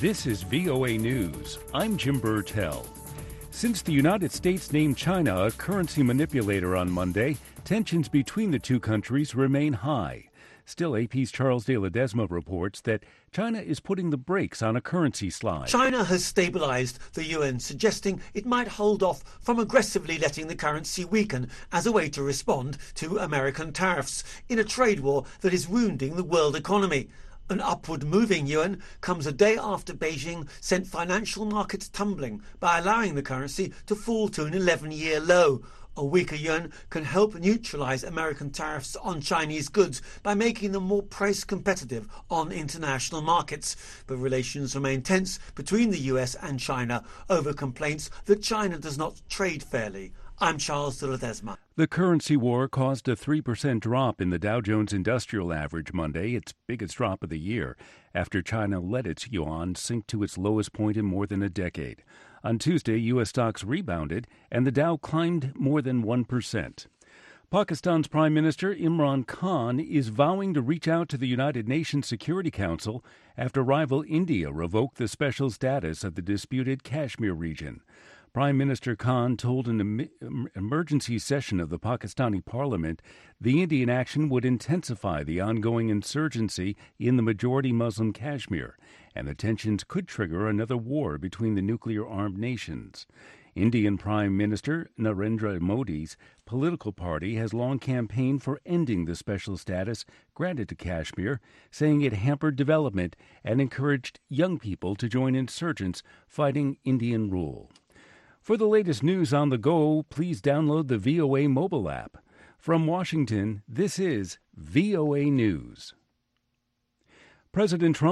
This is VOA News. I'm Jim Burtell. Since the United States named China a currency manipulator on Monday, tensions between the two countries remain high. Still, AP's Charles de Ledesma reports that China is putting the brakes on a currency slide. China has stabilized the yuan, suggesting it might hold off from aggressively letting the currency weaken as a way to respond to American tariffs in a trade war that is wounding the world economy. An upward moving yuan comes a day after Beijing sent financial markets tumbling by allowing the currency to fall to an 11-year low. A weaker yuan can help neutralize American tariffs on Chinese goods by making them more price competitive on international markets. But relations remain tense between the US and China over complaints that China does not trade fairly. I'm Charles de Ledesma. The currency war caused a 3% drop in the Dow Jones Industrial Average Monday, its biggest drop of the year, after China let its yuan sink to its lowest point in more than a decade. On Tuesday, U.S. stocks rebounded, and the Dow climbed more than 1%. Pakistan's Prime Minister Imran Khan is vowing to reach out to the United Nations Security Council after rival India revoked the special status of the disputed Kashmir region. Prime Minister Khan told an emergency session of the Pakistani parliament the Indian action would intensify the ongoing insurgency in the majority Muslim Kashmir, and the tensions could trigger another war between the nuclear-armed nations. Indian Prime Minister Narendra Modi's political party has long campaigned for ending the special status granted to Kashmir, saying it hampered development and encouraged young people to join insurgents fighting Indian rule. For the latest news on the go, please download the VOA mobile app. From Washington, this is VOA News. President Trump